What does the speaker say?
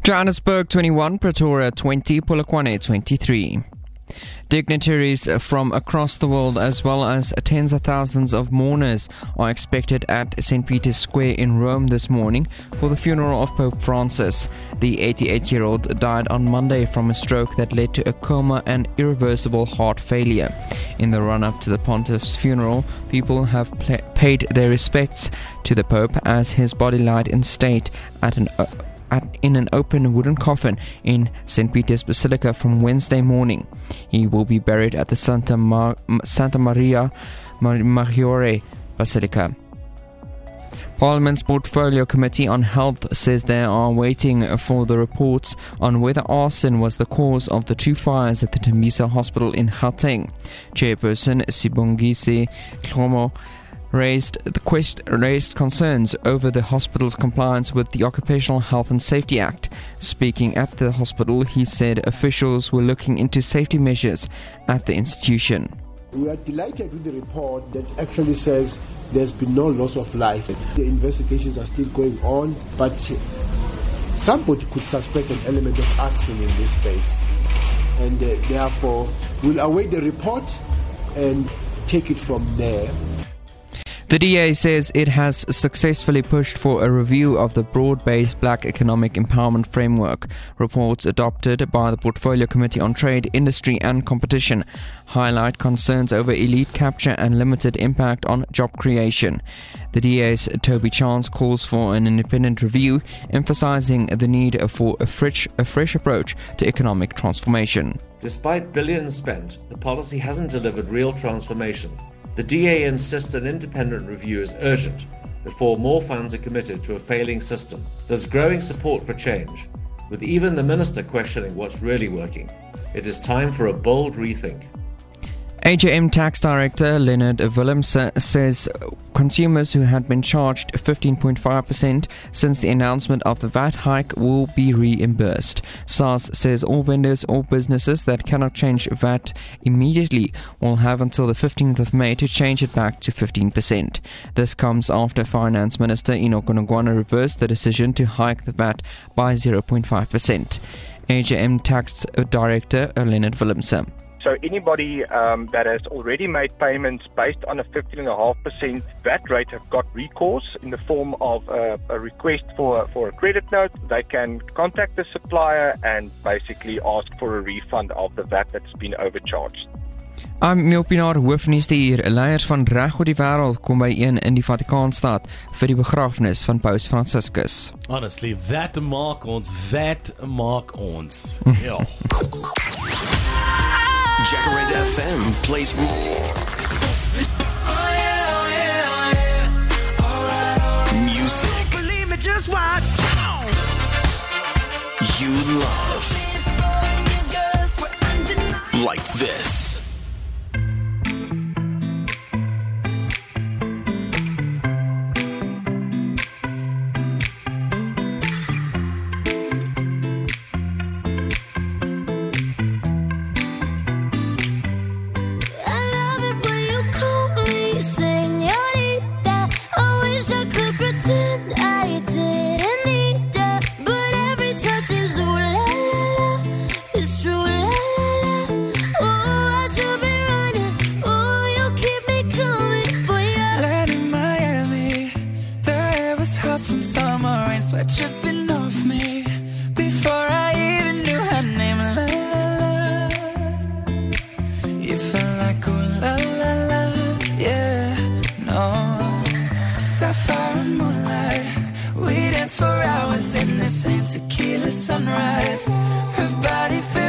Johannesburg 21, Pretoria 20, Polokwane 23. Dignitaries from across the world as well as tens of thousands of mourners are expected at St. Peter's Square in Rome this morning for the funeral of Pope Francis. The 88-year-old died on Monday from a stroke that led to a coma and irreversible heart failure. In the run-up to the pontiff's funeral, people have paid their respects to the Pope as his body lied in state in an open wooden coffin in St. Peter's Basilica from Wednesday morning. He will be buried at the Santa Maria Maggiore Basilica. Parliament's Portfolio Committee on Health says they are waiting for the reports on whether arson was the cause of the two fires at the Tembisa Hospital in Gauteng. Chairperson Sibongisi Hlomo raised concerns over the hospital's compliance with the Occupational Health and Safety Act. Speaking at the hospital, he said officials were looking into safety measures at the institution. We are delighted with the report that actually says there's been no loss of life. The investigations are still going on, but somebody could suspect an element of arson in this space. And therefore, we'll await the report and take it from there. The DA says it has successfully pushed for a review of the broad-based Black Economic Empowerment Framework. Reports adopted by the Portfolio Committee on Trade, Industry and Competition highlight concerns over elite capture and limited impact on job creation. The DA's Toby Chance calls for an independent review, emphasizing the need for a fresh approach to economic transformation. Despite billions spent, the policy hasn't delivered real transformation. The DA insists an independent review is urgent before more funds are committed to a failing system. There's growing support for change, with even the minister questioning what's really working. It is time for a bold rethink. AJM Tax Director Leonard Willemse says consumers who had been charged 15.5% since the announcement of the VAT hike will be reimbursed. SARS says all vendors or businesses that cannot change VAT immediately will have until the 15th of May to change it back to 15%. This comes after Finance Minister Enoch Godongwana reversed the decision to hike the VAT by 0.5%. AJM Tax Director Leonard Willemse. So anybody that has already made payments based on a 15.5% VAT rate have got recourse in the form of a request for a credit note. They can contact the supplier and basically ask for a refund of the VAT that's been overcharged. I'm Neil Pinaar, hoofnuus hier. Leiers van reg oor die wêreld kom byeen in die Vatikaanstad vir die begrafnis van Paus Franciscus. Honestly, that maak ons. Ja. Jacaranda FM plays music Believe me, just watch. You love, like this. Tripping off me before I even knew her name. La la la, you felt like ooh la la la, yeah, no. Sapphire and moonlight, we danced for hours in the same tequila sunrise. Her body feels